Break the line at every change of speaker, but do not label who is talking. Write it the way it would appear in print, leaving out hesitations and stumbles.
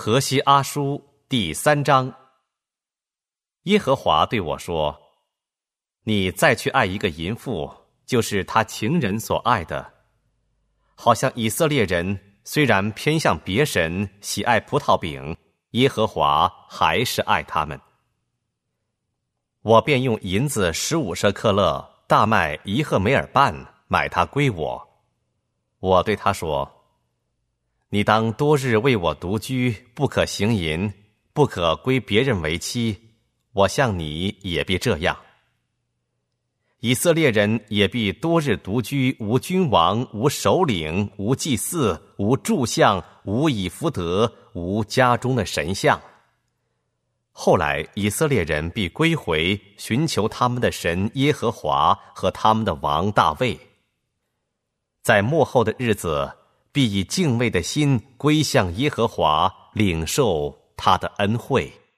何西阿书第3章。耶和华对我说：你再去爱一个淫妇，就是他情人所爱的。好像以色列人虽然偏向别神，喜爱葡萄饼，耶和华还是爱他们。我便用银子15舍克勒，大麦1赫梅尔半，买他归我。我对他说：你当多日为我独居，不可行淫，不可归别人为妻，我向你也必这样。以色列人也必多日独居，无君王，无首领，无祭祀，无柱像，无以弗得，无家中的神像。后来以色列人必归回，寻求他们的神耶和华和他们的王大卫。在末后的日子，必以敬畏的心归向耶和华，领受他的恩惠。